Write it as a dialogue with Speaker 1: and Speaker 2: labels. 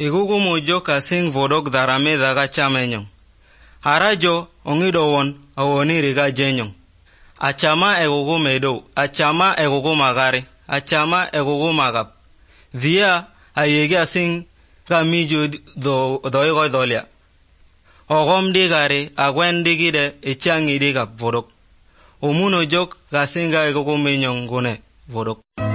Speaker 1: Igugu mojo kasing vodok darame daga chamenyong. Harajo ongidowon awoni riga jenyong. Achama egugu medo, achama egugu magari, achama egugu magap. Dia ayege asing kamijo doigo dolia. Ogom digare agwen digide echangi digap vodok. Umuno jok kasinga egugu menyong gune vodok.